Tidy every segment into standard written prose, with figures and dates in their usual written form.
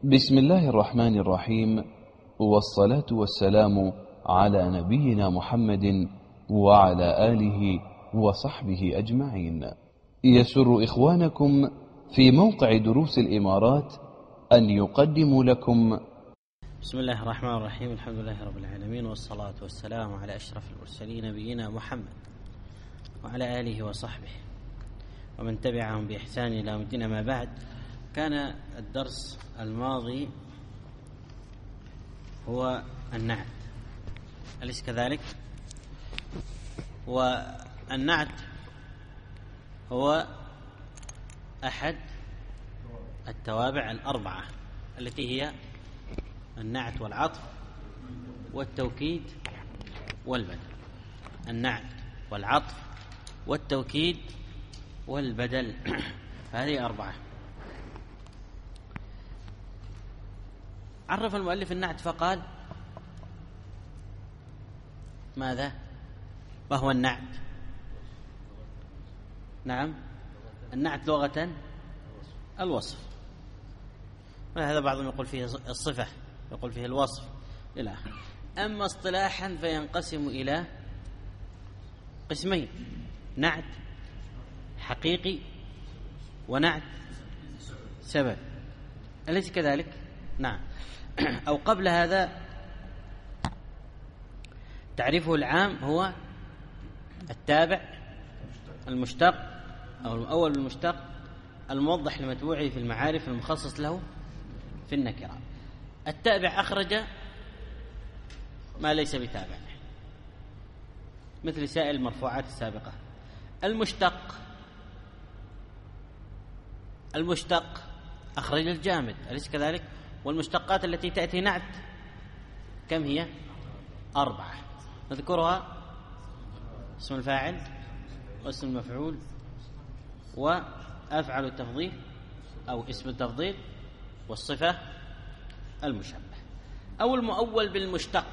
بسم الله الرحمن الرحيم، والصلاة والسلام على نبينا محمد وعلى آله وصحبه أجمعين. يسر إخوانكم في موقع دروس الإمارات أن يقدموا لكم بسم الله الرحمن الرحيم. الحمد لله رب العالمين، والصلاة والسلام على أشرف المرسلين نبينا محمد وعلى آله وصحبه ومن تبعهم بإحسان إلى يوم الدين. ما بعد، كان الدرس الماضي هو النعت، أليس كذلك؟ والنعت هو أحد التوابع الأربعة التي هي النعت والعطف والتوكيد والبدل. النعت والعطف والتوكيد والبدل، هذه أربعة. عرف المؤلف النعت فقال: ماذا؟ وهو النعت؟ نعم، النعت لغة الوصف، وهذا بعضهم يقول فيه الصفة، يقول فيه الوصف إلى آخره. أما اصطلاحا فينقسم إلى قسمين: نعت حقيقي ونعت سبب، أليس كذلك؟ نعم. أو قبل هذا تعريفه العام هو التابع المشتق أو المؤول بالمشتق الموضح لمتبوعه في المعارف المخصص له في النكرة. التابع أخرج ما ليس بتابع مثل سائر المرفوعات السابقة. المشتق أخرج الجامد، أليس كذلك؟ والمشتقات التي تأتي نعت كم هي؟ 4، نذكرها: اسم الفاعل واسم المفعول وأفعل التفضيل أو اسم التفضيل والصفة المشبه. أو المؤول بالمشتق.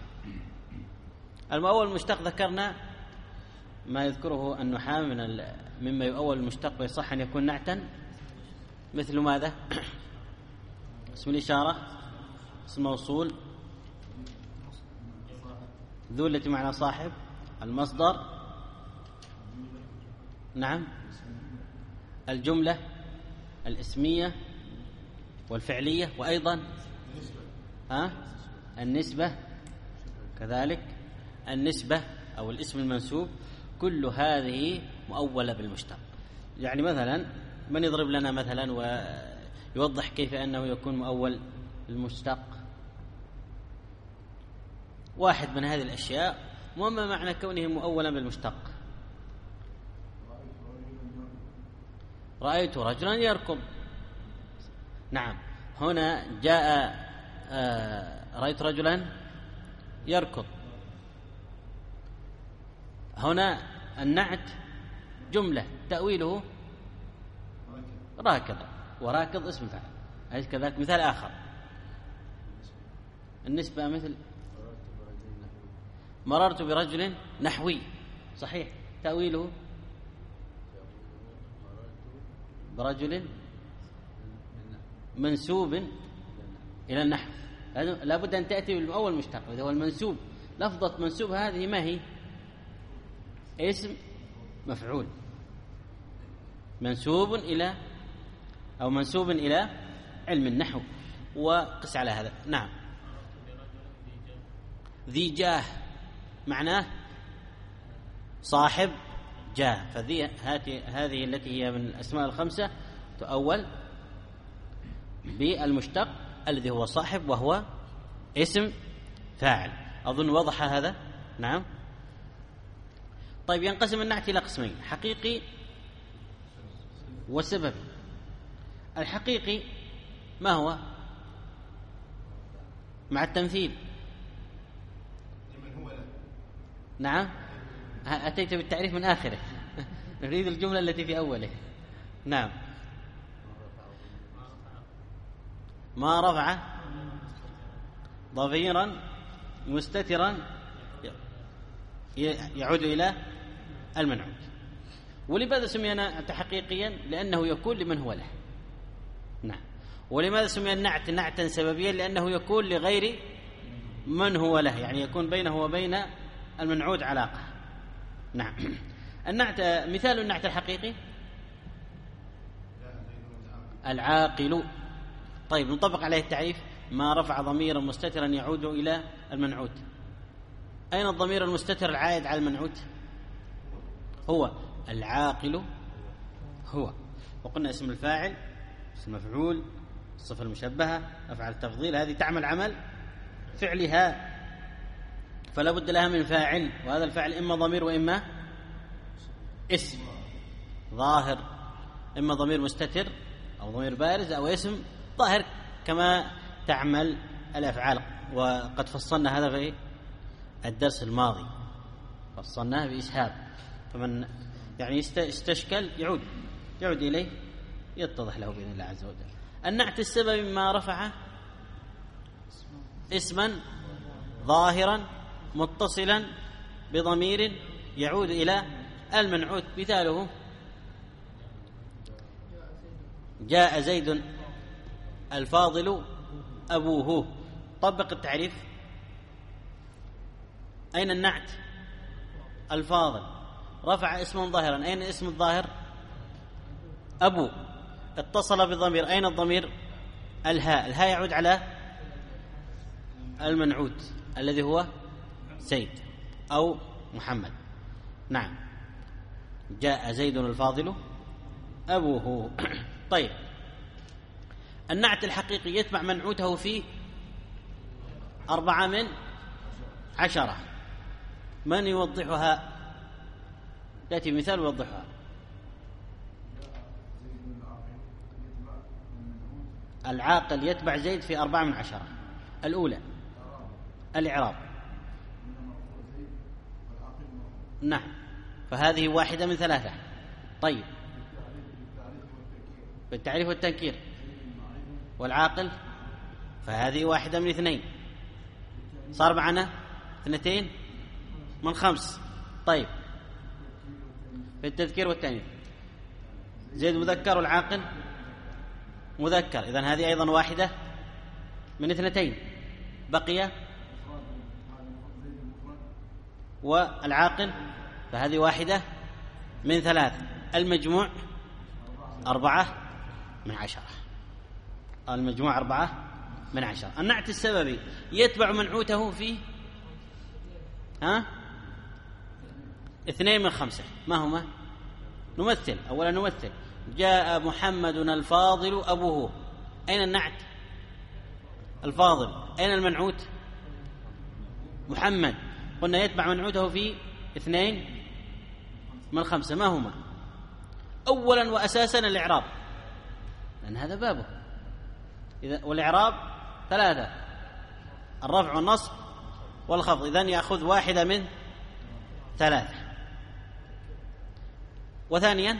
المؤول بالمشتق ذكرنا ما يذكره النحاة مما يؤول المشتق ويصح أن يكون نعتا، مثل ماذا؟ اسم الإشارة، اسم موصول، ذو التي معنى صاحب، المصدر، نعم، الجملة الاسمية والفعلية، وأيضا النسبة كذلك، النسبة أو الاسم المنسوب، كل هذه مؤولة بالمشتق. يعني مثلا من يضرب لنا مثلا ويوضح كيف أنه يكون مؤول المشتق؟ واحد من هذه الأشياء، وما معنى كونه مؤولا بالمشتق؟ رأيت رجلا يركض. نعم، هنا جاء رأيت رجلا يركض. هنا النعت جملة تأويله راكض، وراكض اسم فاعل، أليس كذلك؟ مثال آخر: النسبة مثل مررت برجل نحوي، صحيح، تأويله برجل منسوب إلى النحو. لا بد أن تأتي بالمؤول المشتق، إذا هو المنسوب. لفظة منسوب هذه ما هي؟ اسم مفعول منسوب إلى علم النحو، وقس على هذا. نعم، ذي جاه معناه صاحب جاه، هذه التي هي من الأسماء الخمسة تؤول بالمشتق الذي هو صاحب، وهو اسم فاعل. أظن وضح هذا. نعم. طيب، ينقسم النعت إلى قسمين: حقيقي وسببي. الحقيقي ما هو؟ مع التمثيل. نعم، أتيت بالتعريف من آخره. نريد الجملة التي في أوله. نعم، ما رفع ضفيرا مستترا يعود إلى المنعوت. ولماذا سمي نعت حقيقيا؟ لأنه يكون لمن هو له. نعم. ولماذا سمي النعت نعتا سببيا؟ لأنه يكون لغير من هو له، يعني يكون بينه وبين المنعوت علاقة. نعم. النعت مثال النعت الحقيقي العاقل. طيب نطبق عليه التعريف: ما رفع ضميرا مستترا يعود إلى المنعوت. أين الضمير المستتر العائد على المنعوت؟ هو العاقل هو. وقلنا اسم الفاعل، اسم المفعول، الصفة المشبهة، أفعال التفضيل، هذه تعمل عمل فعلها، فلا بد لها من فاعل، وهذا الفاعل إما ضمير وإما اسم ظاهر، إما ضمير مستتر أو ضمير بارز أو اسم ظاهر كما تعمل الأفعال. وقد فصلنا هذا في الدرس الماضي، فصلناه بإسهاب، فمن يعني استشكل يعود إليه يتضح له بإذن الله عز وجل. النعت السبب ما رفع اسما ظاهرا متصلا بضمير يعود إلى المنعوت. مثاله: جاء زيد الفاضل أبوه. طبق التعريف. أين النعت؟ الفاضل رفع اسما ظاهرا. أين اسم الظاهر؟ أبو. اتصل بضمير. أين الضمير؟ الهاء. الهاء يعود على المنعوت الذي هو زيد أو محمد. نعم. جاء زيد الفاضل أبوه. طيب، النعت الحقيقي يتبع منعوته في 4 من 10. من يوضحها؟ يأتي مثال يوضحها. العاقل يتبع زيد في 4 من 10. الأولى الإعراب. نعم، فهذه واحدة من 3. طيب، بالتعريف والتنكير. والعاقل فهذه واحدة من 2. صار معنا 2 من 5. طيب، بالتذكير والتأنيث. زيد مذكر والعاقل مذكر، إذن هذه أيضا واحدة من 2. بقي والعاقل فهذه واحدة من 3. المجموع 4 من 10. المجموع 4 من 10. النعت السببي يتبع منعوته في 2 من 5. ما هما؟ نمثل. أولا نمثل: جاء محمد الفاضل أبوه. أين النعت؟ الفاضل. أين المنعوت؟ محمد. قلنا يتبع منعوته في 2 من 5. ما هما؟ أولا وأساسا الإعراب، لأن هذا بابه. والإعراب 3: الرفع والنصب والخفض. إذن يأخذ واحدة من 3. وثانيا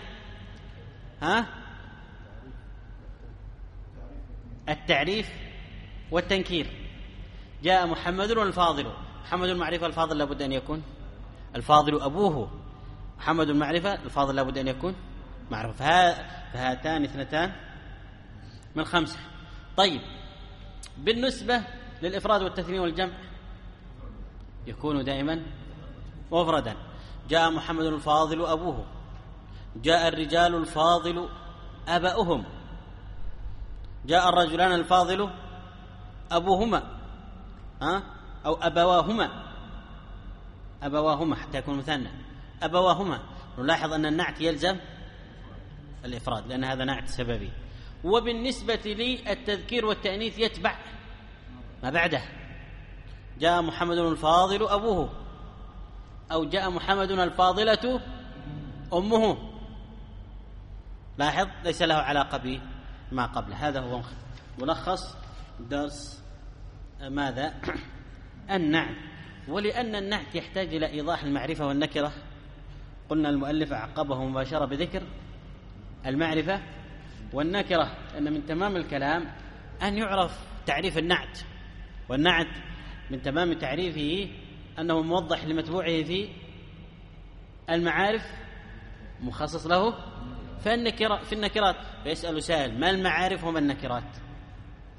التعريف والتنكير. جاء محمد والفاضل. محمد المعرفة، الفاضل لابد أن يكون الفاضل أبوه. محمد المعرفة، الفاضل لابد أن يكون معرفة. فهاتان 2 من 5. طيب، بالنسبة للإفراد والتثنية والجمع يكون دائما مفردا. جاء محمد الفاضل أبوه. جاء الرجال الفاضل أباؤهم. جاء الرجلان الفاضل أبوهما أو أبواهما حتى يكون مثنى. أبواهما. نلاحظ أن النعت يلزم الإفراد لأن هذا نعت سببي. وبالنسبة للتذكير والتأنيث يتبع ما بعده. جاء محمد الفاضل أبوه، أو جاء محمد الفاضلة أمه. لاحظ ليس له علاقة بما قبله. هذا هو ملخص درس ماذا؟ النعت. ولأن النعت يحتاج إلى إيضاح المعرفة والنكرة، قلنا المؤلف عقبه مباشرة بذكر المعرفة والنكرة، أن من تمام الكلام أن يعرف تعريف النعت. والنعت من تمام تعريفه أنه موضح لمتبوعه في المعارف، مخصص له في النكرات. فيسأل سائل: ما المعارف وما النكرات؟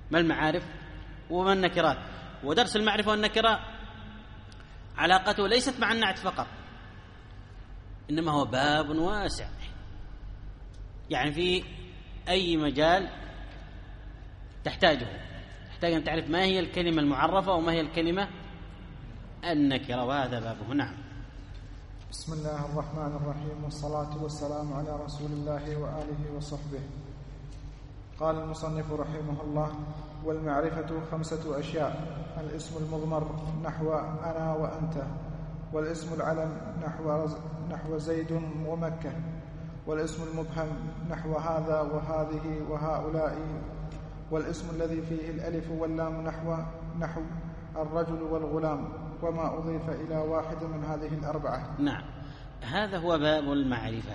ما المعارف وما النكرات. ودرس المعرفة والنكرة علاقته ليست مع النعت فقط، إنما هو باب واسع، يعني في أي مجال تحتاج أن تعرف ما هي الكلمة المعرفة وما هي الكلمة النكرة، وهذا بابه. نعم. بسم الله الرحمن الرحيم، والصلاة والسلام على رسول الله وآله وصحبه. قال المصنف رحمه الله: والمعرفة 5 أشياء: الاسم المضمر نحو أنا وأنت، والاسم العلم نحو زيد ومكة، والاسم المبهم نحو هذا وهذه وهؤلاء، والاسم الذي فيه الألف واللام نحو الرجل والغلام، وما أضيف إلى واحد من هذه ال4. نعم، هذا هو باب المعرفة.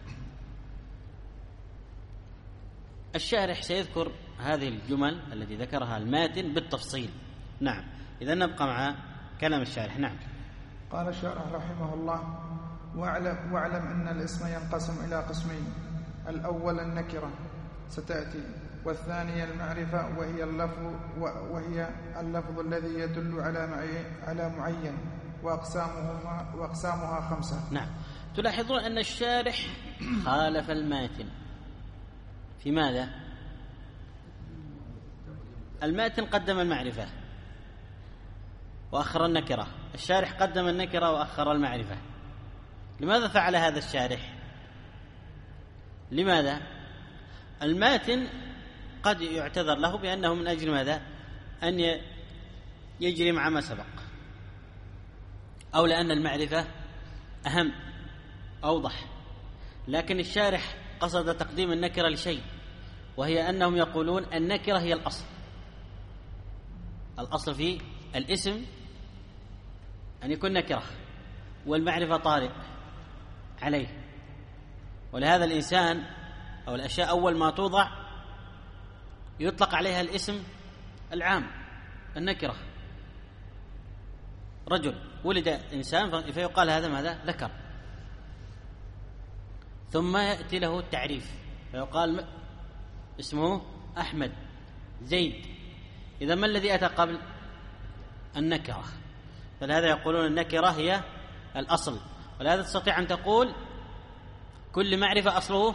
الشارح سيذكر هذه الجمل التي ذكرها الماتن بالتفصيل. نعم، إذا نبقى مع كلام الشارح. نعم. قال الشارح رحمه الله: واعلم أن الاسم ينقسم إلى قسمين: الأول النكرة ستأتي، والثانية المعرفة وهي اللفظ الذي يدل على معين، وأقسامها 5. نعم. تلاحظون أن الشارح خالف الماتن في ماذا؟ الماتن قدم المعرفة وأخر النكرة، الشارح قدم النكرة وأخر المعرفة. لماذا فعل هذا الشارح؟ لماذا؟ الماتن قد يعتذر له بأنه من أجل ماذا؟ أن يجري مع ما سبق، أو لأن المعرفة أهم أوضح. لكن الشارح قصد تقديم النكرة لشيء، وهي أنهم يقولون النكرة هي الأصل في الاسم أن يكون نكرة، والمعرفة طارئ عليه. ولهذا الإنسان أو الأشياء أول ما توضع يطلق عليها الاسم العام النكرة. رجل ولد إنسان فيقال هذا ماذا؟ ذكر. ثم يأتي له التعريف فيقال اسمه أحمد زيد. إذا ما الذي أتى قبل؟ النكرة. فلهذا يقولون النكرة هي الأصل. ولهذا تستطيع أن تقول كل معرفة أصله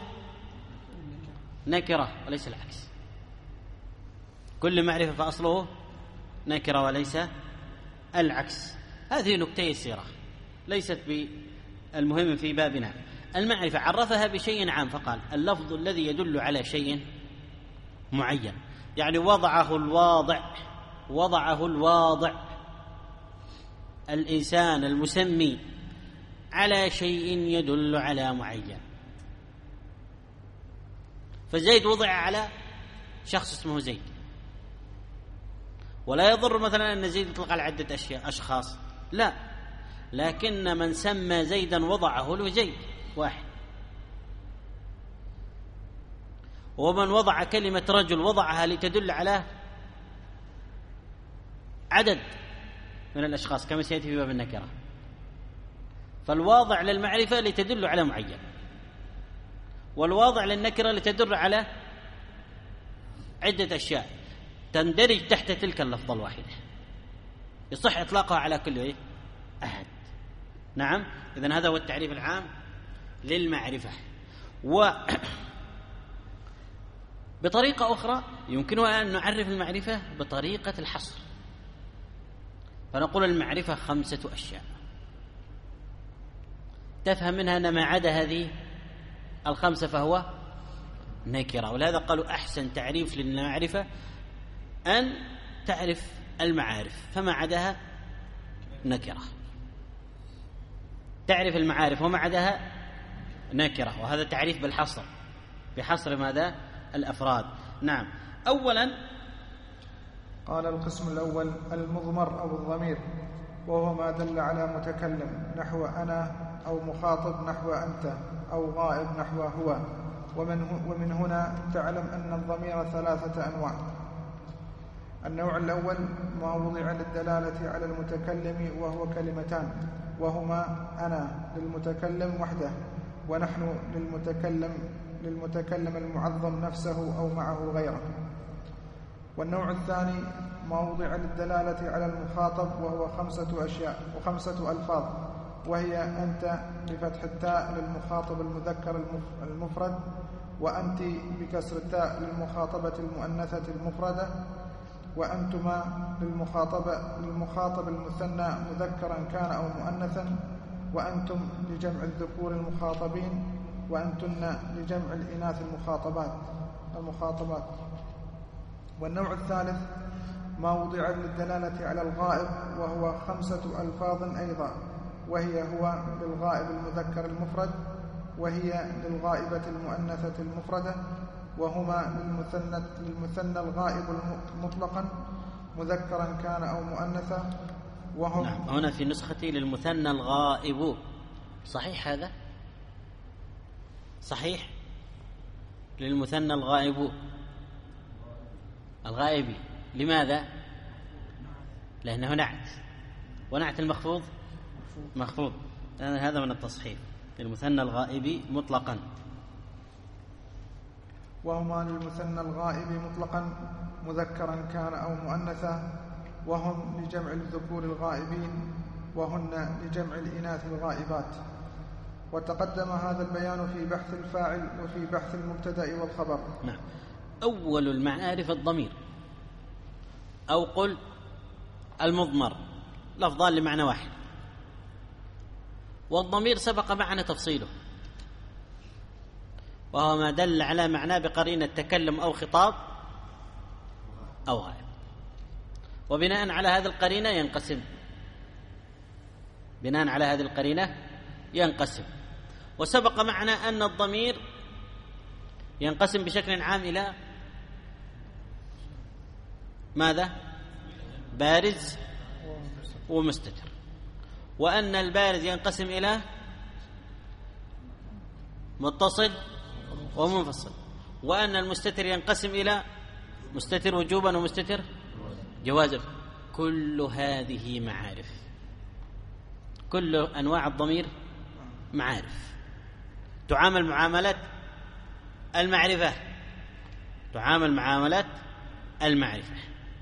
نكرة وليس العكس، كل معرفة فأصله نكرة وليس العكس. هذه نكتة يسيرة ليست بالمهم في بابنا. المعرفة عرفها بشيء عام فقال اللفظ الذي يدل على شيء معين، يعني وضعه الواضع الإنسان المسمي على شيء يدل على معين. فزيد وضع على شخص اسمه زيد، ولا يضر مثلا أن زيد يطلق على عدة أشخاص، لا، لكن من سمى زيدا وضعه له زيد واحد. ومن وضع كلمة رجل وضعها لتدل على عدد من الأشخاص كما سيأتي في باب النكرة. فالواضع للمعرفة لتدل على معين، والواضع للنكرة لتدل على عدة أشياء تندرج تحت تلك اللفظة الواحدة، يصح إطلاقها على كل أحد. نعم، إذن هذا هو التعريف العام للمعرفة. بطريقة أخرى يمكننا أن نعرف المعرفة بطريقة الحصر، فنقول المعرفة 5 أشياء تفهم منها أن ما عدا هذه 5 فهو نكرة. ولهذا قالوا أحسن تعريف للمعرفة أن تعرف المعارف فما عداها نكرة، تعرف المعارف وما عداها نكرة. وهذا تعريف بالحصر، بحصر ماذا؟ الأفراد. نعم. أولا قال القسم الأول المضمر أو الضمير، وهو ما دل على متكلم نحو أنا، أو مخاطب نحو أنت، أو غائب نحو هو. ومن هنا تعلم أن الضمير 3 أنواع. النوع الأول ما وضع للدلالة على المتكلم وهو كلمتان، وهما أنا للمتكلم وحده، ونحن للمتكلم المعظم نفسه أو معه غيره. والنوع الثاني ما وضع للدلالة على المخاطب، وهو 5 أشياء و5 ألفاظ، وهي أنت بفتح التاء للمخاطب المذكر المفرد، وأنت بكسر التاء للمخاطبة المؤنثة المفردة، وأنتما للمخاطب المثنى مذكرا كان أو مؤنثا، وأنتم لجمع الذكور المخاطبين، وأنتن لجمع الإناث المخاطبات. والنوع الثالث ما وضع للدلالة على الغائب، وهو 5 ألفاظ أيضا، وهي هو للغائب المذكر المفرد، وهي للغائبة المؤنثة المفردة، وهما للمثنى الغائب مطلقا مذكرا كان أو مؤنثا، وهم نعم. هنا في نسختي للمثنى الغائب، صحيح هذا؟ صحيح للمثنى الغائب. لماذا؟ لأنه نعت، ونعت المخفوض مخفوض، هذا من التصحيف. للمثنى الغائب مطلقا، وهما للمثنى الغائب مطلقا مذكرا كان أو مؤنثا، وهم لجمع الذكور الغائبين، وهن لجمع الإناث الغائبات. وتقدم هذا البيان في بحث الفاعل وفي بحث المبتدأ والخبر. نعم. أول المعارف الضمير، أو قل المضمر، لفظان لمعنى واحد، والضمير سبق معنا تفصيله، وهو ما دل على معناه بقرينة تكلم أو خطاب أو غائب، وبناء على هذه القرينة ينقسم. وسبق معنا أن الضمير ينقسم بشكل عام إلى ماذا؟ بارز ومستتر، وأن البارز ينقسم إلى متصل ومنفصل، وأن المستتر ينقسم إلى مستتر وجوبا ومستتر جوازا. كل هذه معارف، كل أنواع الضمير معارف، تعامل معاملات المعرفة.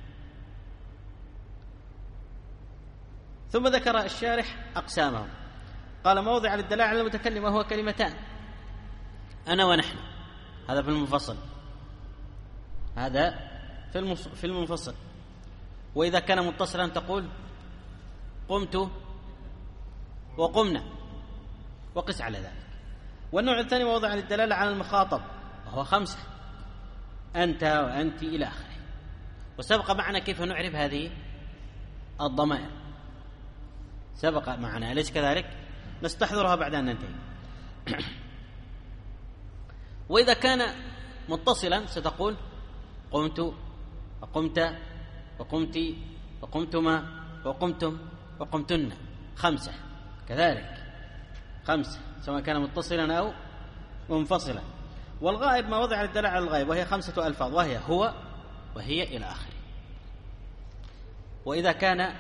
ثم ذكر الشارح أقسامهم، قال: موضع للدلالة على المتكلم وهو كلمتان، أنا ونحن، هذا في المنفصل، هذا في المنفصل. وإذا كان متصلا تقول قمت وقمنا، وقس على ذلك. والنوع الثاني موضع للدلالة على المخاطب، وهو 5، أنت وأنت إلى آخره. وسبق معنا كيف نعرف هذه الضمائر، سبق معنا، أليس كذلك؟ نستحضرها بعد أن ننتهي. وإذا كان متصلا ستقول قمت وقمت وقمت وقمتما وقمتم وقمتن، 5 كذلك، 5 سواء كان متصلا أو منفصلا. والغائب ما وضع للدلالة على الغائب، وهي 5 ألفاظ، وهي هو وهي إلى آخره. وإذا كان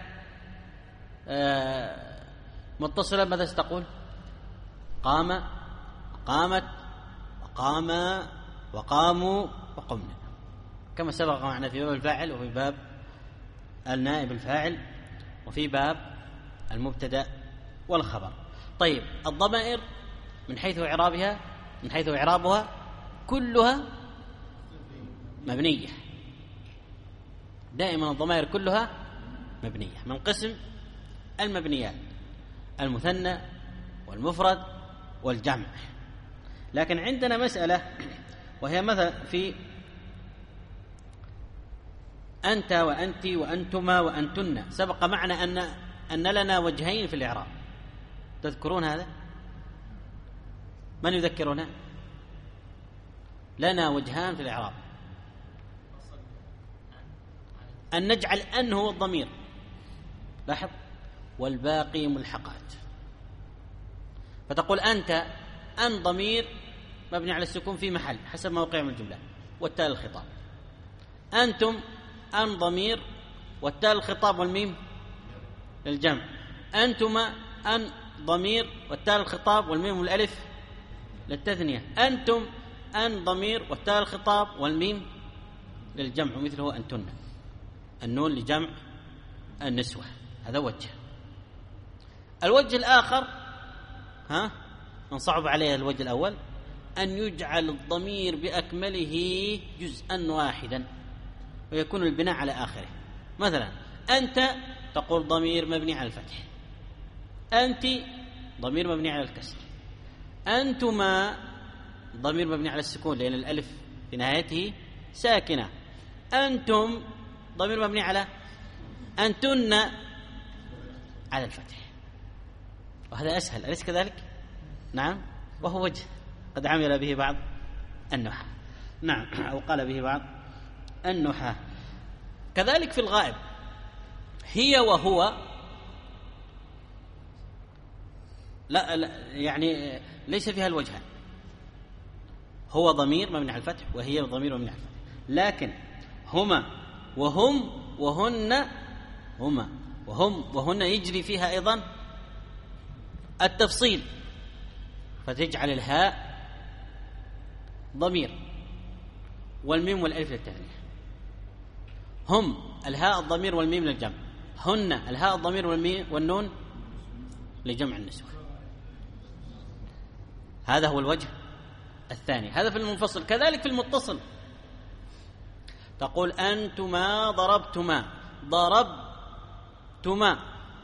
متصلا ماذا ستقول؟ قام، قامت، وقاما، وقاموا، وقمنا، كما سبق معنا في باب الفاعل، وفي باب النائب الفاعل، وفي باب المبتدأ والخبر. طيب، الضمائر من حيث إعرابها كلها مبنية، دائما الضمائر كلها مبنية، من قسم المبنيات: المثنى والمفرد والجمع. لكن عندنا مسألة، وهي مثلا في أنت وأنت وأنتما وأنتن، سبق معنا أن لنا وجهين في الإعراب، تذكرون هذا؟ من يذكرنا؟ لنا وجهان في الإعراب، أن نجعل أن هو الضمير، لاحظ، والباقي ملحقات، فتقول أنت أن ضمير مبني على السكون في محل حسب موقع من الجملة والتاء الخطاب. أنتم أن ضمير والتاء الخطاب والميم للجمع. أنتما أن ضمير والتاء الخطاب والميم والألف للتثنية. أنتم أن ضمير والتاء الخطاب والميم للجمع مثله أنتن، النون لجمع النسوة، هذا وجه. الوجه الآخر نصعب عليه الوجه الأول، أن يجعل الضمير بأكمله جزءا واحدا ويكون البناء على آخره. مثلا أنت تقول ضمير مبني على الفتح، أنت ضمير مبني على الكسر، أنتما ضمير مبني على السكون لأن الألف في نهايته ساكنة، أنتم ضمير مبني على أنتن على الفتح، وهذا أسهل أليس كذلك؟ نعم، وهو وجه قد عمل به بعض النحاة، نعم، أو قال به بعض النحاة. كذلك في الغائب، هي وهو لا يعني ليس فيها الوجهان، هو ضمير مبني على الفتح وهي ضمير مبني على الفتح، لكن هما وهم وهن، هما وهم وهن يجري فيها أيضا التفصيل، فتجعل الهاء ضمير والميم والألف للتثنية، هم الهاء الضمير والميم للجمع، هن الهاء الضمير والميم والنون لجمع النسوة. هذا هو الوجه الثاني، هذا في المنفصل. كذلك في المتصل تقول أنتما ضربتما، ضربتما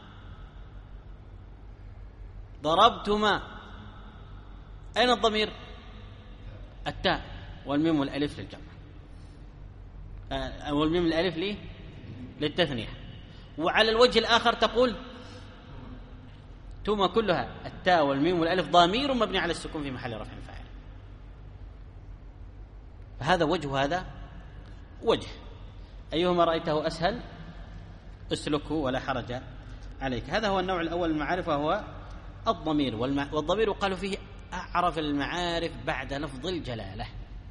ضربتما، أين الضمير؟ التاء والميم والألف للجمع، والميم والألف للتثنية. وعلى الوجه الآخر تقول توما كلها التاء والميم والألف ضمير مبني على السكون في محل رفع فاعل. فهذا وجه وهذا وجه، أيهما رأيته أسهل اسلكه ولا حرج عليك. هذا هو النوع الأول من المعارف، وهو الضمير. والضمير قالوا فيه أعرف المعارف بعد لفظ الجلالة،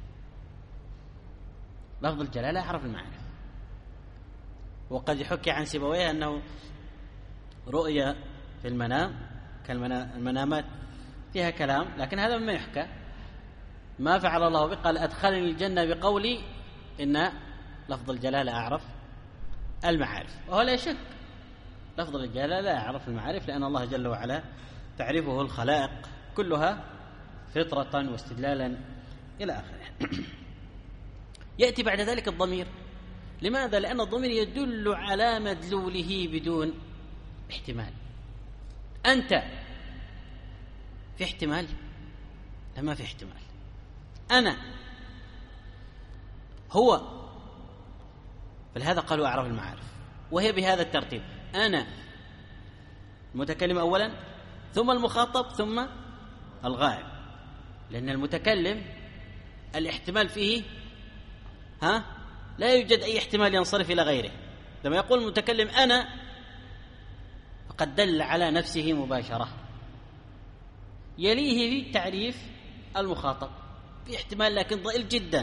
لفظ الجلالة أعرف المعارف. وقد يحكي عن سيبويه أنه رؤيا في المنام، المنامات فيها كلام، لكن هذا مما يحكى، ما فعل الله به، قال أدخلني الجنة بقولي إن لفظ الجلالة أعرف المعارف. وهو لا شك لفظ الجلالة أعرف المعارف، لأن الله جل وعلا تعرفه الخلائق كلها فطرة واستدلالا إلى آخره. يأتي بعد ذلك الضمير. لماذا؟ لأن الضمير يدل على مدلوله بدون احتمال. أنت في احتمال؟ لما في احتمال. أنا، هو، فلهذا قالوا أعرف المعارف، وهي بهذا الترتيب: أنا المتكلم أولا، ثم المخاطب، ثم الغائب. لأن المتكلم الاحتمال فيه لا يوجد أي احتمال ينصرف إلى غيره. لما يقول المتكلم أنا فقد دل على نفسه مباشرة. يليه في تعريف المخاطب في احتمال لكن ضئيل جدا،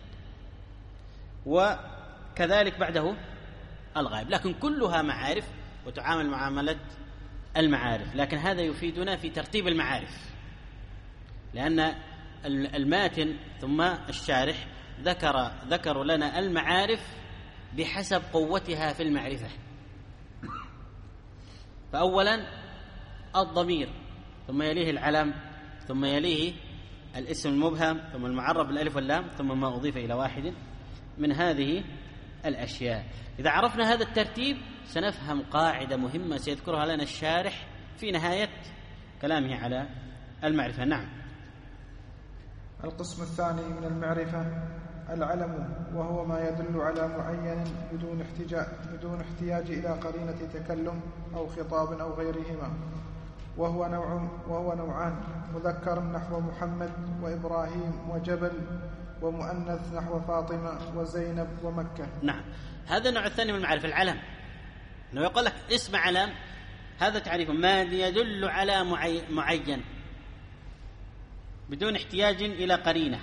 وكذلك بعده الغائب، لكن كلها معارف وتعامل معاملة المعارف. لكن هذا يفيدنا في ترتيب المعارف، لأن الماتن ثم الشارح ذكروا لنا المعارف بحسب قوتها في المعرفة. فأولا الضمير، ثم يليه العلم، ثم يليه الاسم المبهم، ثم المعرف بالألف واللام، ثم ما أضيف إلى واحد من هذه الأشياء. إذا عرفنا هذا الترتيب سنفهم قاعدة مهمة سيذكرها لنا الشارح في نهاية كلامه على المعرفة. نعم. القسم الثاني من المعرفة العلم، وهو ما يدل على معين بدون احتياج إلى قرينة تكلم أو خطاب أو غيرهما، وهو نوعان: مذكر نحو محمد وإبراهيم وجبل، ومؤنث نحو فاطمة وزينب ومكة. نعم، هذا النوع الثاني من المعرفة، العلم. لو يقول لك اسم علم، هذا تعريف ما يدل على معين بدون احتياج إلى قرينة،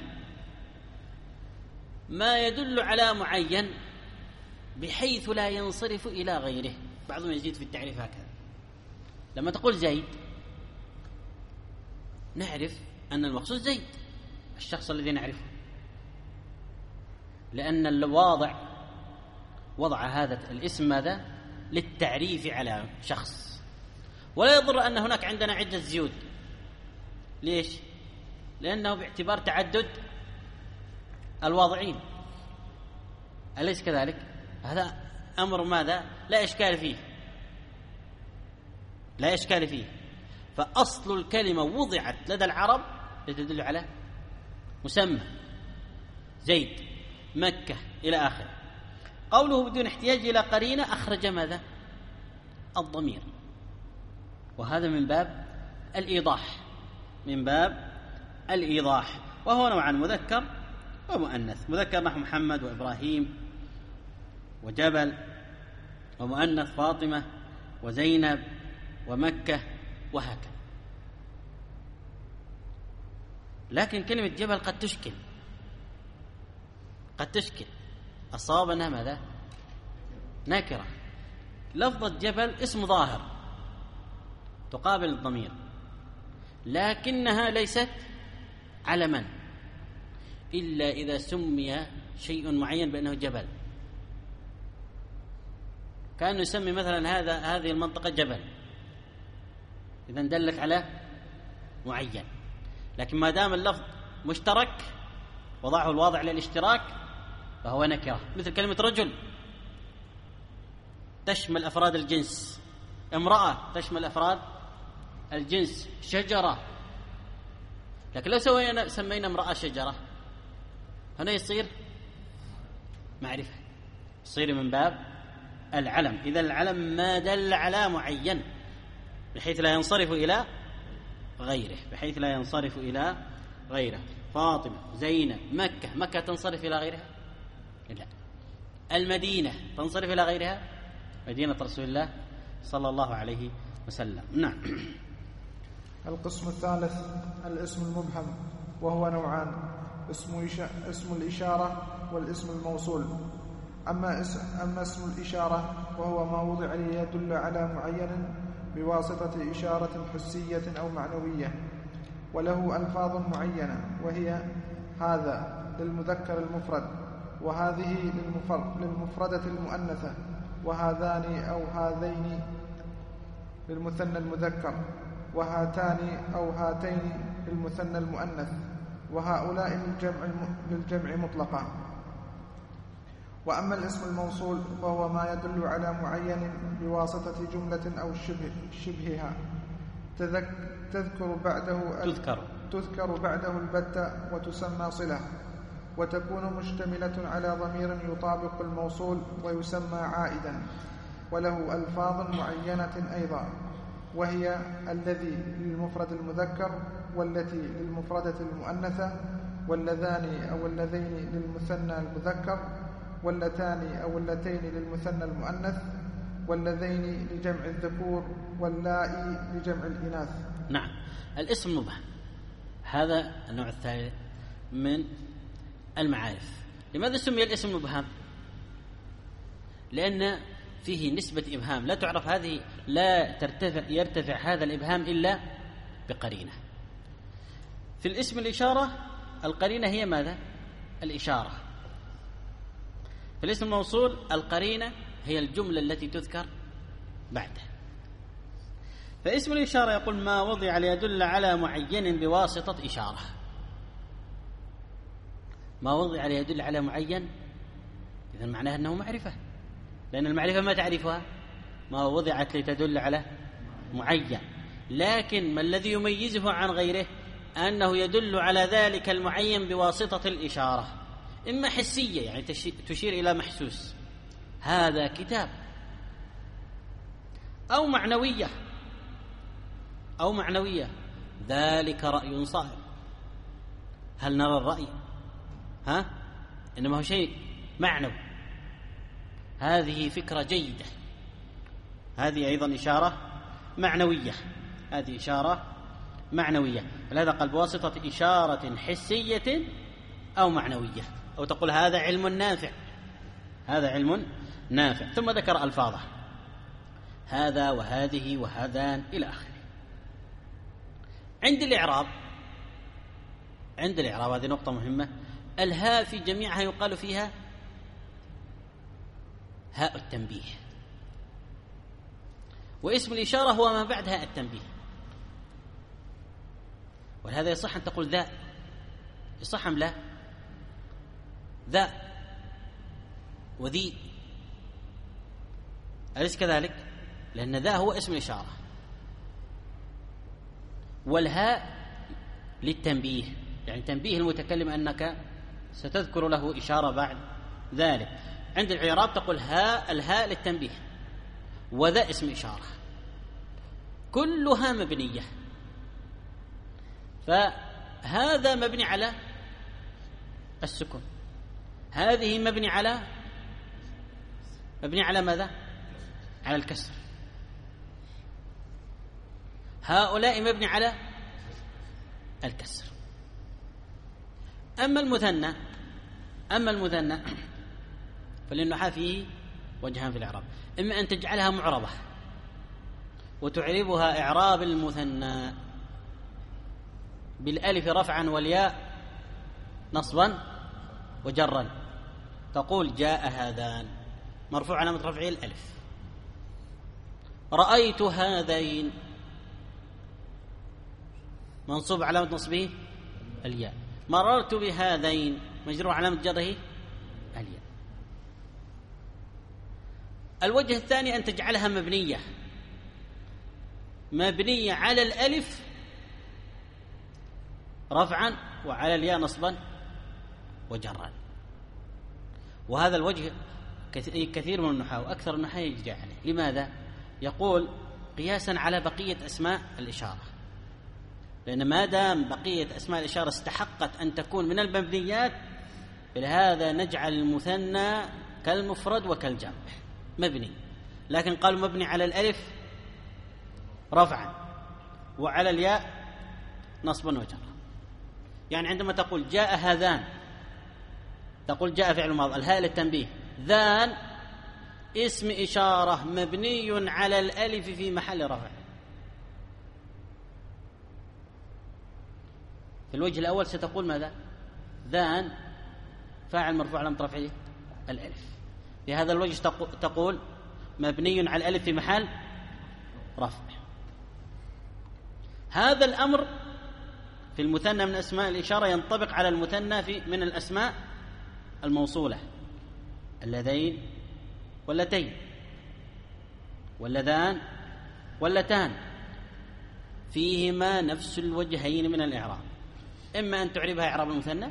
ما يدل على معين بحيث لا ينصرف إلى غيره. بعضهم يزيد في التعريف هكذا: لما تقول زيد نعرف أن المقصود زيد، الشخص الذي نعرفه. لأن الواضع وضع هذا الاسم ماذا؟ للتعريف على شخص، ولا يضر أن هناك عندنا عدة زيود. ليش؟ لأنه باعتبار تعدد الواضعين، أليس كذلك؟ هذا أمر ماذا؟ لا إشكال فيه، لا إشكال فيه. فأصل الكلمة وضعت لدى العرب لتدل على مسمى، زيد، مكة، إلى آخره. قوله بدون احتياج إلى قرينة أخرج ماذا؟ الضمير، وهذا من باب الإيضاح، من باب الإيضاح. وهو نوعا مذكر ومؤنث. مذكر نحو محمد وإبراهيم وجبل، ومؤنث فاطمة وزينب ومكة وهكذا. لكن كلمة جبل قد تشكل، قد تشكل. الصواب أنها ماذا؟ نكرة. لفظة جبل اسم ظاهر تقابل الضمير، لكنها ليست علما إلا إذا سمي شيء معين بأنه جبل. كأنه يسمي مثلا هذه المنطقة جبل، إذن دلك على معين. لكن ما دام اللفظ مشترك وضعه الواضع للاشتراك فهو نكرة. مثل كلمة رجل تشمل أفراد الجنس، امرأة تشمل أفراد الجنس، شجرة. لكن لو سمينا امرأة شجرة هنا يصير معرفة، يصير من باب العلم. إذا العلم ما دل على معين بحيث لا ينصرف إلى غيره، بحيث لا ينصرف إلى غيره. فاطمة، زينب، مكة. مكة تنصرف إلى غيرها؟ لا. المدينة تنصرف إلى غيرها؟ مدينة رسول الله صلى الله عليه وسلم. نعم. القسم الثالث الاسم المبهم، وهو نوعان: اسم الإشارة والاسم الموصول. أما اسم الإشارة وهو ما وضع ليدل على معين بواسطة إشارة حسية أو معنوية، وله ألفاظ معينة، وهي هذا للمذكر المفرد، وهذه للمفردة المؤنثة، وهذان أو هذين للمثنى المذكر، وهاتان أو هاتين للمثنى المؤنث، وهؤلاء للجمع مطلقا. وأما الاسم الموصول فهو ما يدل على معين بواسطة جملة أو شبهها تذكر بعده البتة وتسمى صلة، وتكون مشتملة على ضمير يطابق الموصول ويسمى عائدا، وله ألفاظ معينة أيضا، وهي الذي للمفرد المذكر، والتي للمفردة المؤنثة، واللذان أو اللذين للمثنى المذكر، واللتان أو اللتين للمثنى المؤنث، واللذين لجمع الذكور، واللائي لجمع الإناث. نعم. الاسم المبهم هذا النوع الثالث من المعارف. لماذا سمي الاسم مبهم؟ لأن فيه نسبة إبهام لا تعرف، هذه لا يرتفع هذا الإبهام إلا بقرينة. في الاسم الإشارة القرينة هي ماذا؟ الإشارة. في الاسم الموصول القرينة هي الجملة التي تذكر بعده. فاسم الإشارة يقول ما وضع ليدل على معين بواسطة إشارة. ما وضع ليدل على معين إذن معناه أنه معرفة، لأن المعرفة ما تعرفها؟ ما وضعت لتدل على معين. لكن ما الذي يميزه عن غيره؟ أنه يدل على ذلك المعين بواسطة الإشارة، إما حسية يعني تشير إلى محسوس، هذا كتاب، أو معنوية ذلك رأي صائب. هل نرى الرأي؟ إنما هو شيء معنوي، هذه فكرة جيدة، هذه أيضا إشارة معنوية، هذه إشارة معنوية. فلهذا قال بواسطة إشارة حسية أو معنوية، أو تقول هذا علم نافع، هذا علم نافع. ثم ذكر ألفاظه هذا وهذه وهذان إلى آخره. عند الإعراب هذه نقطة مهمة. الهاء في جميعها يقال فيها هاء التنبيه، واسم الإشارة هو ما بعد هاء التنبيه. ولهذا يصح أن تقول ذا، يصح أم لا؟ ذا وذي، أليس كذلك؟ لأن ذا هو اسم الإشارة، والهاء للتنبيه، يعني تنبيه المتكلم أنك ستذكر له إشارة بعد ذلك. عند الإعراب تقول الهاء للتنبيه، وذا اسم إشارة، كلها مبنية. فهذا مبني على السكون، هذه مبني على ماذا؟ على الكسر. هؤلاء مبني على الكسر. أما المثنى فللنحاة فيه وجهان في الإعراب: إما أن تجعلها معربة وتعربها إعراب المثنى بالألف رفعا والياء نصبا وجرا، تقول جاء هذان مرفوع علامة رفعه الألف، رأيت هذين منصوب علامة نصبه الياء، مررت بهذين مجرور علامة جره الياء. الوجه الثاني أن تجعلها مبنية على الألف رفعا وعلى الياء نصبا وجرا. وهذا الوجه كثير من النحاة وأكثر النحاة يجري عليه. لماذا؟ يقول قياسا على بقية أسماء الإشارة، لأن ما دام بقية أسماء الإشارة استحقت أن تكون من المبنيات، فلهذا نجعل المثنى كالمفرد وكالجمع مبني. لكن قالوا مبني على الألف رفعا وعلى الياء نصبا وجرا. يعني عندما تقول جاء هذان تقول جاء فعل ماضي، الهاء للتنبيه، ذان اسم إشارة مبني على الألف في محل رفع. في الوجه الأول ستقول ماذا؟ ذان فاعل مرفوع علامة رفعه الألف. في هذا الوجه تقول مبني على الألف في محل رفع. هذا الأمر في المثنى من أسماء الإشارة ينطبق على المثنى من الأسماء الموصولة: اللذين واللتين واللذان واللتان، فيهما نفس الوجهين من الإعراب، إما أن تعربها إعراب المثنى،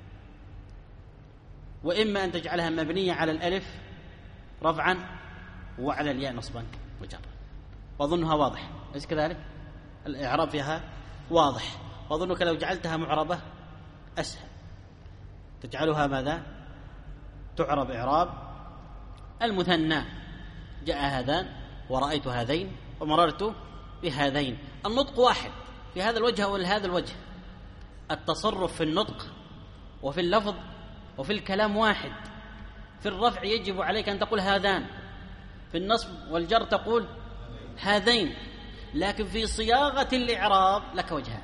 وإما أن تجعلها مبنية على الألف رفعا وعلى الياء نصبا وجرا. وأظنها واضح، أليس كذلك؟ الإعراب فيها واضح. وأظنك لو جعلتها معربة أسهل، تجعلها ماذا؟ تعرب إعراب المثنى: جاء هذان ورأيت هذين ومررت بهذين. النطق واحد في هذا الوجه وهذا الوجه، التصرف في النطق وفي اللفظ وفي الكلام واحد. في الرفع يجب عليك أن تقول هذان، في النصب والجر تقول هذين، لكن في صياغة الإعراب لك وجهان،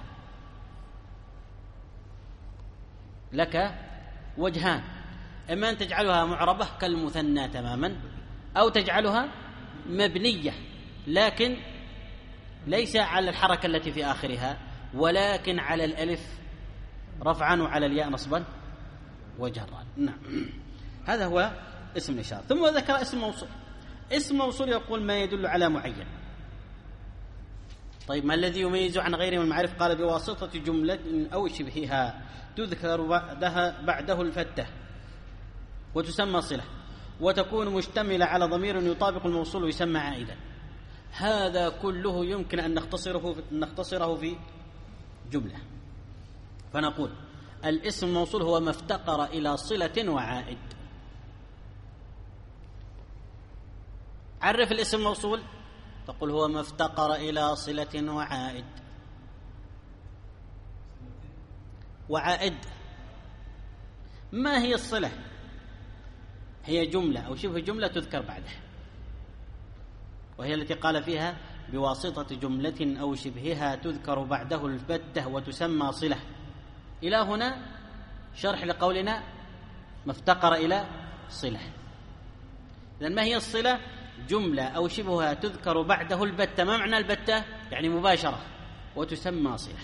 لك وجهان: إما أن تجعلها معربة كالمثنى تماما، أو تجعلها مبنية لكن ليس على الحركة التي في آخرها، ولكن على الألف رفعا وعلى الياء نصبا وجرا. نعم، هذا هو اسم الإشارة. ثم ذكر اسم موصول. اسم موصول يقول ما يدل على معين. طيب، ما الذي يميز عن غيره من المعرفة؟ قال بواسطة جملة أو شبهها تذكر بعده الفتة وتسمى صلة، وتكون مشتملة على ضمير يطابق الموصول ويسمى عائدا. هذا كله يمكن أن نختصره في جملة، فنقول الاسم الموصول هو ما افتقر إلى صلة وعائد. عرف الاسم الموصول، تقول هو ما افتقر إلى صلة وعائد. وعائد ما هي الصلة؟ هي جملة أو شبه جملة تذكر بعدها، وهي التي قال فيها بواسطة جملة أو شبهها تذكر بعده الفتة وتسمى صلة. إلى هنا شرح لقولنا ما افتقر إلى صلة. إذن ما هي الصلة؟ جملة أو شبهها تذكر بعده البتة. ما معنى البتة؟ يعني مباشرة، وتسمى صلة.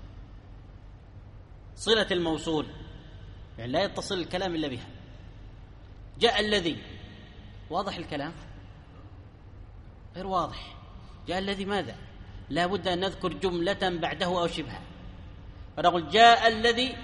صلة الموصول يعني لا يتصل الكلام إلا بها. جاء الذي، واضح الكلام؟ غير واضح. جاء الذي ماذا؟ لا بد أن نذكر جملة بعده أو شبهها. فنقول جاء الذي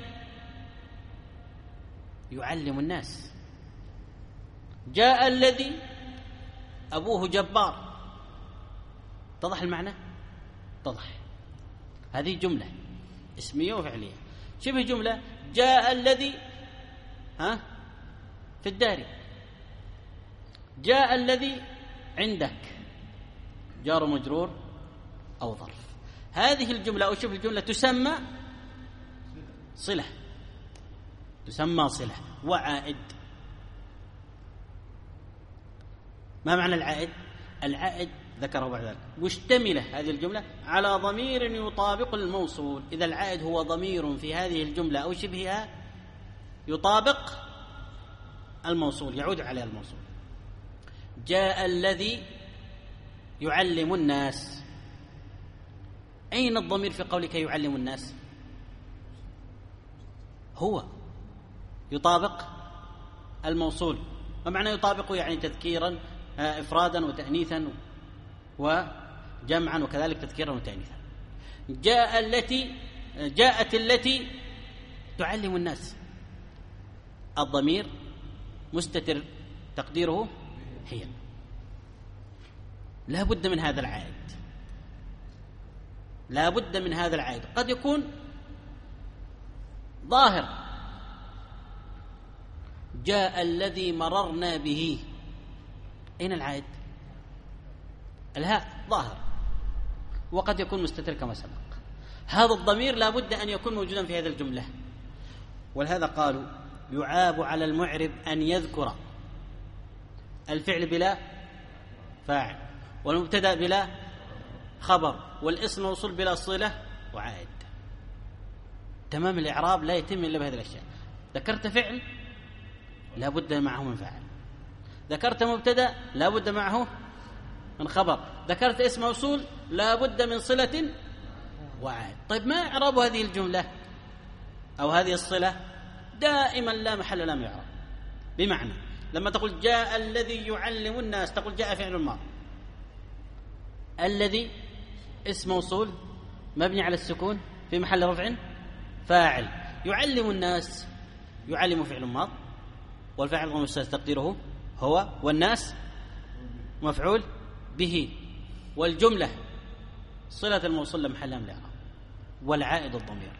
يعلم الناس. جاء الذي أبوه جبار. اتضح المعنى؟ اتضح. هذه جملة اسمية وفعلية. شبه جملة جاء الذي في الدار. جاء الذي عندك، جار مجرور أو ظرف. هذه الجملة أو شبه الجملة تسمى صلة، تسمى صلة. وعائد. ما معنى العائد؟ العائد ذكره بعد ذلك مشتملة هذه الجملة على ضمير يطابق الموصول. إذا العائد هو ضمير في هذه الجملة أو شبهها يطابق الموصول، يعود على الموصول. جاء الذي يعلم الناس. أين الضمير في قولك يعلم الناس؟ هو يطابق الموصول. ما معنى يطابق؟ يعني تذكيرا، إفرادا وتأنيثا وجمعا، وكذلك تذكيرا وتأنيثا. جاءت التي تعلم الناس. الضمير مستتر تقديره هي. لا بد من هذا العائد، لا بد من هذا العائد. قد يكون ظاهر. جاء الذي مررنا به. أين العائد؟ الهاء ظاهر. وقد يكون مستتر كما سبق. هذا الضمير لا بد أن يكون موجودا في هذه الجملة. ولهذا قالوا يعاب على المعرب أن يذكر الفعل بلا فاعل، والمبتدأ بلا خبر، والاسم موصول بلا صلة وعائد. تمام الإعراب لا يتم إلا بهذه الأشياء. ذكرت فعل لا بد معه من فاعل، ذكرت مبتدأ لا بد معه من خبر، ذكرت اسم موصول لا بد من صلة وعائد. طيب ما إعراب هذه الجملة أو هذه الصلة؟ دائما لا محل لا من إعراب. بمعنى لما تقول جاء الذي يعلم الناس تقول جاء فعل ماضي. الذي اسم موصول مبني على السكون في محل رفع فاعل. يعلم الناس، يعلم فعل ماض والفاعل ضمير مستتر تقديره هو، والناس مفعول به، والجملة صلة الموصول محل من الإعراب، والعائد الضمير.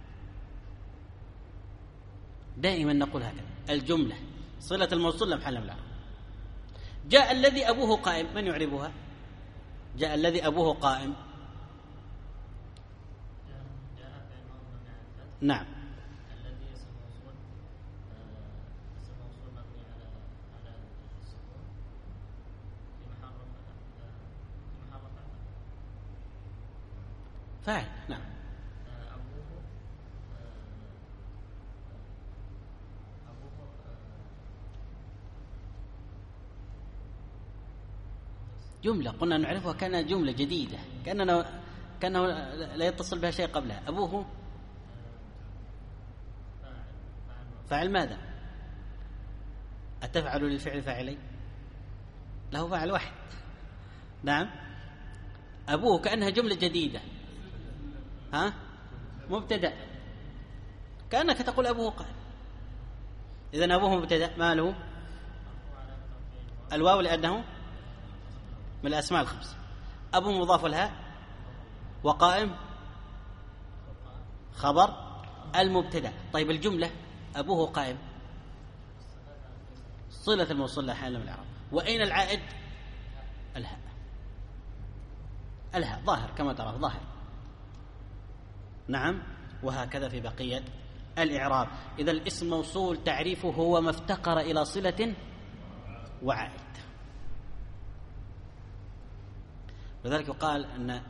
دائما نقول هكذا، الجملة صلة الموصول محل من الإعراب. جاء الذي أبوه قائم، من يعربها؟ جاء الذي أبوه قائم. نعم. الذي اسم موصول مبني على السكون في محل فاعل. نعم. أبوه جملة قلنا نعرفها كان جملة جديدة، كأنه لا يتصل بها شيء قبلها. أبوه فاعل ماذا؟ أتفعل للفعل فاعلين؟ له فاعل واحد. نعم. أبوه كأنها جملة جديدة، مبتدأ، كأنك تقول أبوه قائم. إذن أبوه مبتدأ، ما له؟ الواو لأنه من الأسماء الخمسة. أبوه مضاف لها، وقائم خبر المبتدأ. طيب الجملة أبوه قائم صلة الموصول لها حال من الإعراب. وأين العائد؟ الهاء. الهاء ظاهر كما ترى ظاهر. نعم. وهكذا في بقية الإعراب. إذا الاسم موصول تعريفه هو ما افتقر إلى صلة وعائد. لذلك يقال أن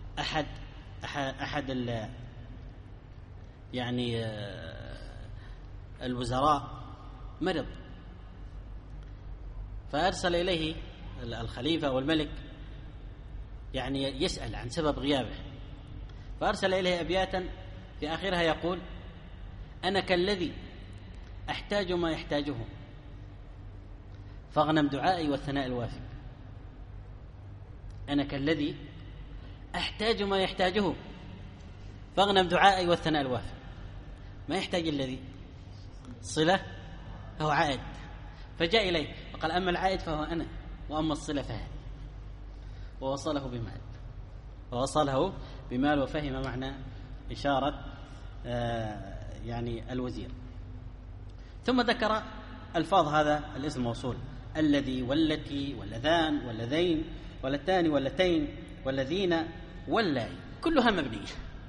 أحد يعني الوزراء مرض، فأرسل إليه الخليفة والملك يعني يسأل عن سبب غيابه، فأرسل إليه أبياتا في آخرها يقول: أنا كالذي أحتاج ما يحتاجه فاغنم دعائي والثناء الوافي. أنا كالذي أحتاج ما يحتاجه فاغنم دعائي والثناء الوافي. ما يحتاج الذي صلة فهو عائد، فجاء إليه فقال: أما العائد فهو أنا، وأما الصلة فهذه. ووصله بمال وفهم معنى إشارة يعني الوزير. ثم ذكر ألفاظ هذا الاسم الموصول: الذي والتي واللذان واللذين واللتان واللتين والذين واللاي، كلها مبنية.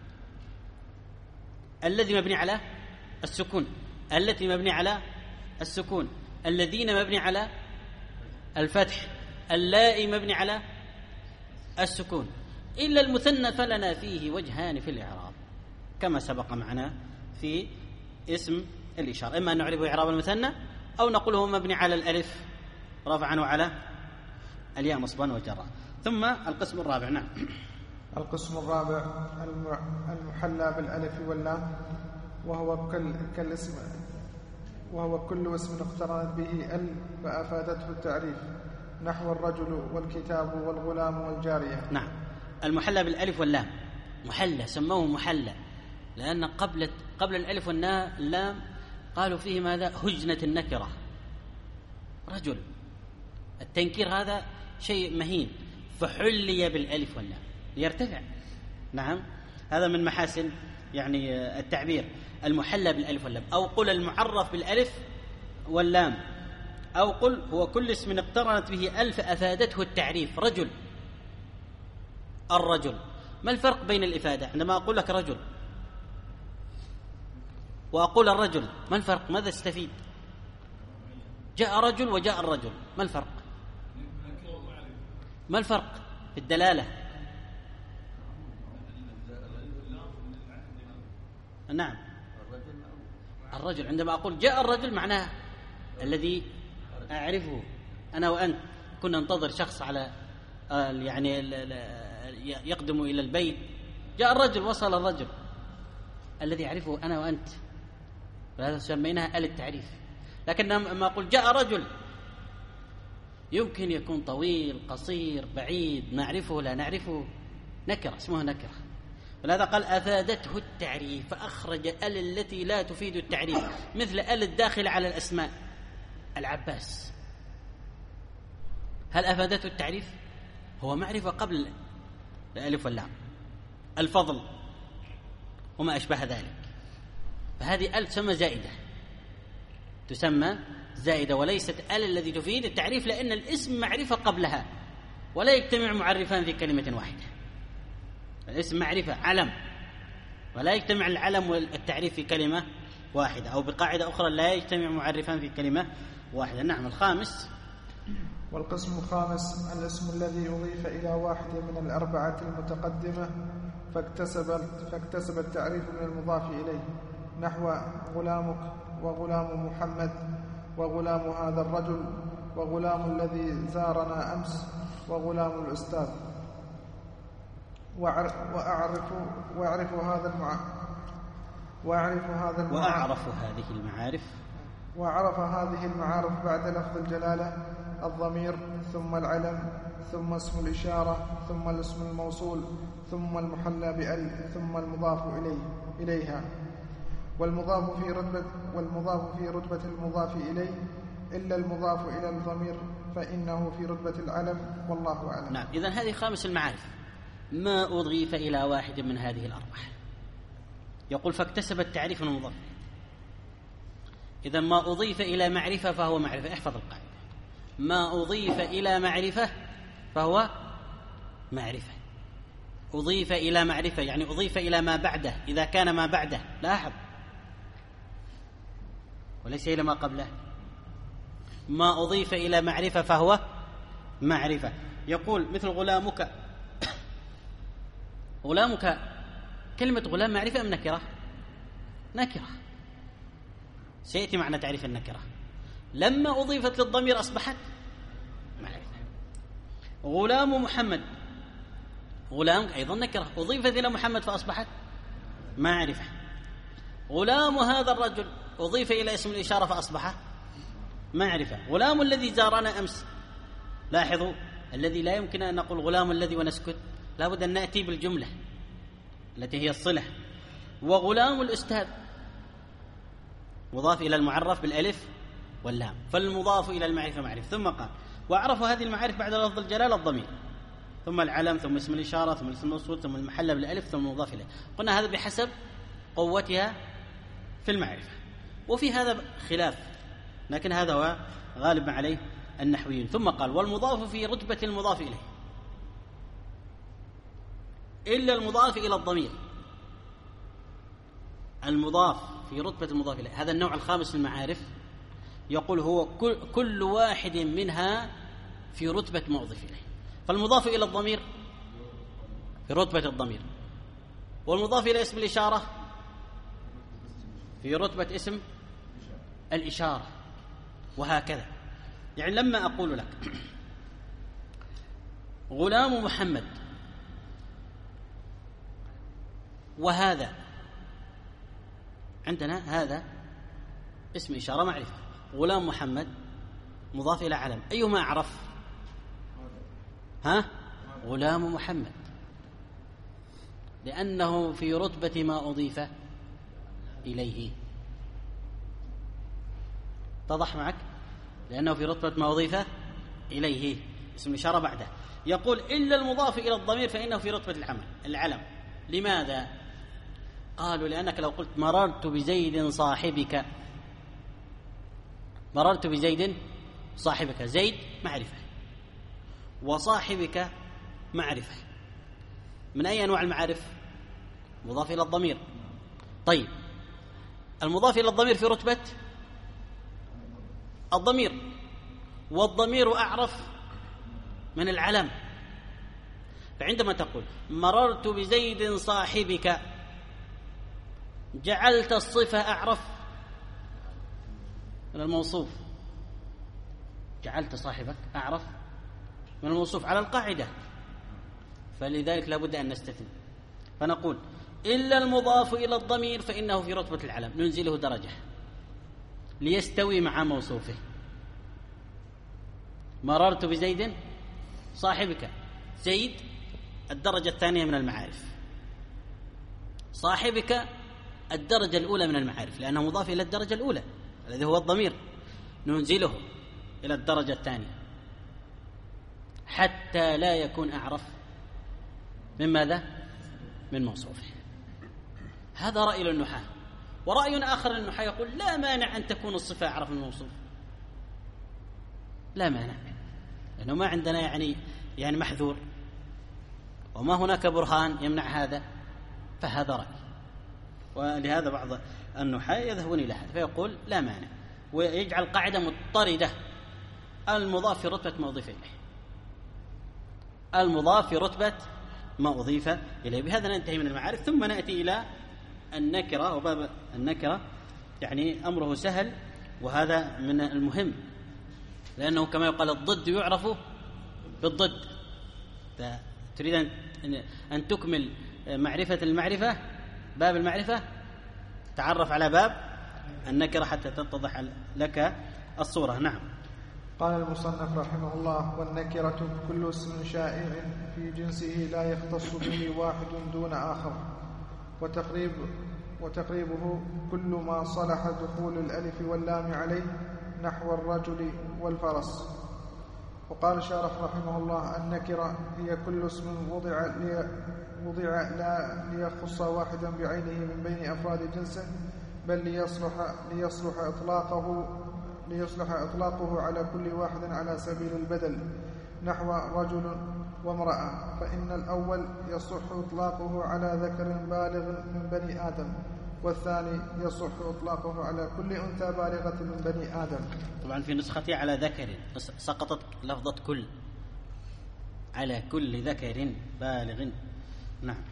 الذي مبني على السكون، التي مبني على السكون، الذين مبني على الفتح، اللائي مبني على السكون، إلا المثنى فلنا فيه وجهان في الإعراب كما سبق معنا في اسم الإشارة، إما أن نعربه إعراب المثنى أو نقوله مبني على الألف رفعا وعلى الياء نصبا وجرا. ثم القسم الرابع. نعم. القسم الرابع المحلى بالألف واللام، وهو كل اسم اقترنت به ال فأفادته التعريف، نحو الرجل والكتاب والغلام والجارية. نعم. المحلى بالألف واللام محلى، سموه محلى لأن قبل الألف واللام قالوا فيه ماذا؟ هجنة النكرة، رجل، التنكير هذا شيء مهين، فحلي بالألف واللام ليرتفع. نعم، هذا من محاسن يعني التعبير، المحلى بالألف واللام. أو قل المعرف بالألف واللام، أو قل هو كل اسم اقترنت به ألف أفادته التعريف، رجل، الرجل. ما الفرق بين الإفادة عندما أقول لك رجل وأقول الرجل؟ ما الفرق؟ ماذا استفيد؟ جاء رجل وجاء الرجل، ما الفرق؟ ما الفرق في الدلالة؟ نعم، الرجل عندما أقول جاء الرجل معناه الذي أعرفه أنا وأنت، كنا ننتظر شخص على يعني يقدم إلى البيت، جاء الرجل، وصل الرجل الذي أعرفه أنا وأنت، فهذا سميناها آل التعريف. لكن لما أقول جاء رجل يمكن يكون طويل قصير بعيد، نعرفه لا نعرفه، نكرة، اسمها نكرة. ولهذا قال أفادته التعريف، فأخرج ال التي لا تفيد التعريف، مثل ال الداخل على الأسماء، العباس، هل أفادته التعريف؟ هو معرفة قبل الألف واللام. الفضل وما أشبه ذلك، فهذه ال تسمى زائدة، تسمى زائدة وليست ال الذي تفيد التعريف، لأن الاسم معرفة قبلها، ولا يجتمع معرفان في كلمة واحدة. الاسم معرفة علم، ولا يجتمع العلم والتعريف في كلمة واحدة، أو بقاعدة أخرى لا يجتمع معرفان في كلمة واحدة. نعم. الخامس. والقسم الخامس الاسم الذي أضيف إلى واحد من الأربعة المتقدمة فاكتسب التعريف من المضاف إليه، نحو غلامك وغلام محمد وغلام هذا الرجل وغلام الذي زارنا أمس وغلام الأستاذ. وأعرف هذه المعارف بعد لفظ الجلالة الضمير، ثم العلم، ثم اسم الإشارة، ثم الاسم الموصول، ثم المحلى بأل، ثم المضاف إليها، والمضاف في رتبة المضاف إليه، إلا المضاف إلى الضمير فإنه في رتبة العلم، والله أعلم. نعم. إذن هذه خامس المعارف، ما أضيف إلى واحد من هذه الأربعة. يقول فاكتسب التعريف من المضاف. إذن ما أضيف إلى معرفة فهو معرفة. احفظ القاعدة، ما أضيف إلى معرفة فهو معرفة. أضيف إلى معرفة يعني أضيف إلى ما بعده، إذا كان ما بعده، لاحظ، وليس إلى ما قبله. ما أضيف إلى معرفة فهو معرفة. يقول مثل غلامك. غلامك، كلمة غلام معرفة أم نكرة؟ نكرة، سيأتي معنى تعريف النكرة. لما أضيفت للضمير أصبحت غلام محمد، غلام أيضا نكرة أضيفت إلى محمد فأصبحت معرفة. غلام هذا الرجل أضيف إلى اسم الإشارة فأصبح معرفة. غلام الذي زارنا أمس، لاحظوا الذي لا يمكن أن نقول غلام الذي ونسكت، لا بد أن نأتي بالجملة التي هي الصلة. وغلام الأستاذ مضاف إلى المعرف بالألف واللام، فالمضاف إلى المعرفة معرفة. ثم قال وأعرف هذه المعارف بعد لفظ الجلالة الضمير، ثم العلم، ثم اسم الإشارة، ثم الاسم الموصول، ثم المحل بالألف، ثم المضاف إليه. قلنا هذا بحسب قوتها في المعرفة، وفي هذا خلاف، لكن هذا هو غالب عليه النحويين. ثم قال والمضاف في رتبة المضاف إليه إلا المضاف إلى الضمير. المضاف في رتبة المضاف إليه هذا النوع الخامس من المعارف، يقول هو كل واحد منها في رتبة مضاف إليه. فالمضاف إلى الضمير في رتبة الضمير، والمضاف إلى اسم الإشارة في رتبة اسم الإشارة، وهكذا. يعني لما أقول لك غلام محمد وهذا، عندنا هذا اسم إشارة معرفة، غلام محمد مضاف إلى علم، أيهما أعرف؟ غلام محمد، لأنه في رتبة ما أضيف إليه. اتضح معك؟ لأنه في رتبة ما أضيف إليه، اسم الإشارة بعده. يقول إلا المضاف إلى الضمير فإنه في رتبة العلم. لماذا؟ قالوا لأنك لو قلت مررت بزيد صاحبك، مررت بزيد صاحبك، زيد معرفة وصاحبك معرفة، من أي أنواع المعارف؟ مضاف إلى الضمير. طيب المضاف إلى الضمير في رتبة الضمير، والضمير أعرف من العلم. فعندما تقول مررت بزيد صاحبك، جعلت الصفة أعرف من الموصوف، جعلت صاحبك أعرف من الموصوف على القاعدة، فلذلك لابد أن نستثني. فنقول إلا المضاف إلى الضمير فإنه في رتبة العلم، ننزله درجة ليستوي مع موصوفه. مررت بزيد صاحبك، زيد الدرجة الثانية من المعارف، صاحبك الدرجة الأولى من المعارف، لأنه مضاف إلى الدرجة الأولى الذي هو الضمير، ننزله إلى الدرجة الثانية حتى لا يكون أعرف من ماذا؟ من موصوفه. هذا رأي للنحاة. ورأي آخر للنحاة يقول لا مانع أن تكون الصفة أعرف من الموصوف، لا مانع، لأنه ما عندنا يعني محذور، وما هناك برهان يمنع هذا، فهذا رأي. ولهذا بعض النحاة يذهبون إلى هذا فيقول لا مانع، ويجعل قاعدة مضطردة، المضاف في رتبة ما أضيف إليه، المضاف في رتبة ما أضيف إليه. بهذا ننتهي من المعارف، ثم نأتي إلى النكرة. وباب النكرة يعني أمره سهل، وهذا من المهم، لأنه كما يقال الضد يعرف بالضد. تريد أن تكمل معرفة المعرفة، باب المعرفة، تعرف على باب النكرة حتى تتضح لك الصورة. نعم. قال المصنف رحمه الله: والنكرة كل اسم شائع في جنسه لا يختص به واحد دون آخر، وتقريبه كل ما صلح دخول الألف واللام عليه، نحو الرجل والفرس. وقال الشارح رحمه الله: النكرة هي كل اسم وضع لا ليخص واحدا بعينه من بين أفراد جنسه، بل ليصلح إطلاقه على كل واحد على سبيل البدل، نحو رجل وامرأة، فإن الأول يصح إطلاقه على ذكر بالغ من بني آدم، والثاني يصح إطلاقه على كل أنثى بالغة من بني آدم. طبعا في نسختي على ذكر، سقطت لفظة كل، على كل ذكر بالغ. نعم.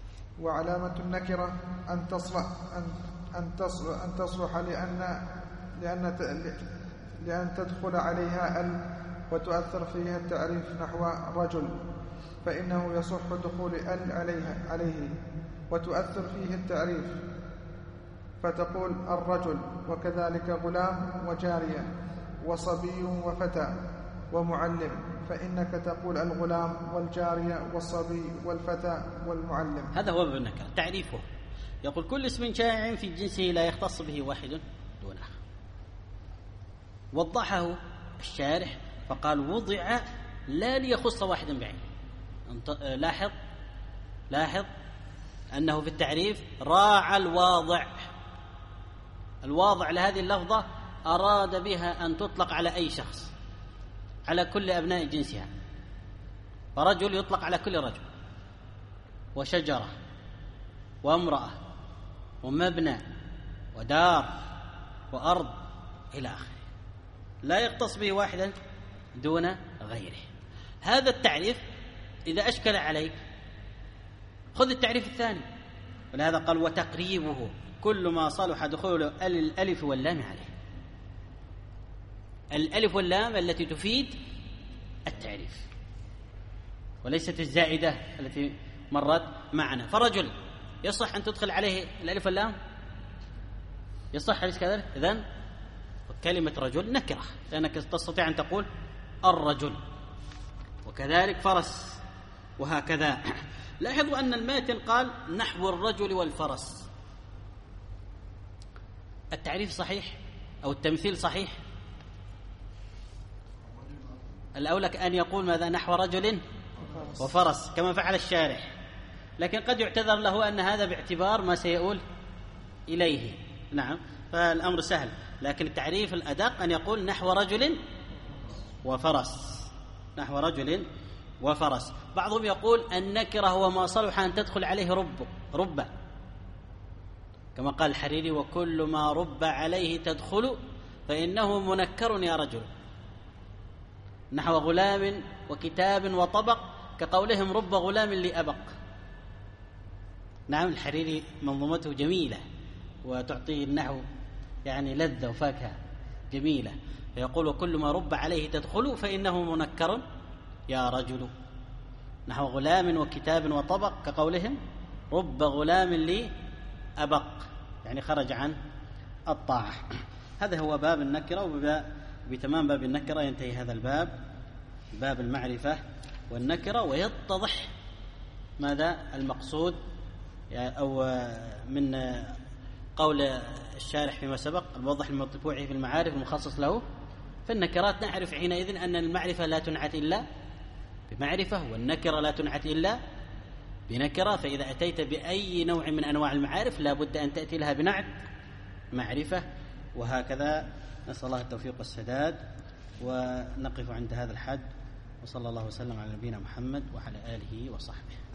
وعلامة النكرة أن تصلح لأن تدخل عليها ال وتؤثر فيها التعريف نحو رجل، فإنه يصح دخول ال عليه وتؤثر فيه التعريف، فتقول الرجل، وكذلك غلام وجارية وصبي وفتى ومعلم، فإنك تقول الغلام والجارية والصبي والفتى والمعلم. هذا هو باب النكرة تعريفه. يقول كل اسم شائع في جنسه لا يختص به واحد دون آخر. وضحه الشارح فقال وضع لا ليخص واحدا بعينه. لاحظ أنه في التعريف راعى الواضع لهذه اللفظة، أراد بها أن تطلق على أي شخص، على كل أبناء جنسها. فرجل يطلق على كل رجل، وشجرة وامرأة ومبنى ودار وأرض إلى آخره، لا يختص به واحدا دون غيره. هذا التعريف إذا أشكل عليك خذ التعريف الثاني، ولهذا قال وتقريبه كل ما صلح دخول الألف واللام عليه. الألف واللام التي تفيد التعريف وليست الزائدة التي مرت معنا. فرجل يصح أن تدخل عليه الألف واللام؟ يصح أليس كذلك؟ إذن كلمة رجل نكرة، لأنك تستطيع أن تقول الرجل، وكذلك فرس، وهكذا. لاحظوا أن الماتن قال نحو الرجل والفرس. التعريف صحيح أو التمثيل صحيح؟ الأولى أن يقول ماذا؟ نحو رجل وفرس كما فعل الشارح، لكن قد يعتذر له أن هذا باعتبار ما سيقول إليه. نعم، فالأمر سهل، لكن التعريف الأدق أن يقول نحو رجل وفرس، نحو رجل وفرس. بعضهم يقول النكرة هو ما صلح أن تدخل عليه رب، كما قال الحريري وكل ما رب عليه تدخل فإنه منكر يا رجل، نحو غلام وكتاب وطبق كقولهم رب غلام لأبق. نعم، الحريري منظومته جميلة وتعطي النحو يعني لذة وفاكهة جميلة، فيقول وكل ما رب عليه تدخل فإنه منكر يا رجل، نحو غلام وكتاب وطبق كقولهم رب غلام لأبق، يعني خرج عن الطاعة. هذا هو باب النكرة، وبتمام باب النكرة ينتهي هذا الباب، باب المعرفة والنكرة، ويتضح ماذا المقصود أو من قول الشارح فيما سبق الموضح المطبوع في المعارف المخصص له. فالنكرات نعرف حينئذ أن المعرفة لا تنعت إلا بمعرفة، والنكرة لا تنعت إلا بنكرة. فإذا أتيت بأي نوع من أنواع المعارف لا بد أن تأتي لها بنعت معرفة، وهكذا. نسأل الله التوفيق والسداد، ونقف عند هذا الحد، وصلى الله وسلم على نبينا محمد وعلى آله وصحبه.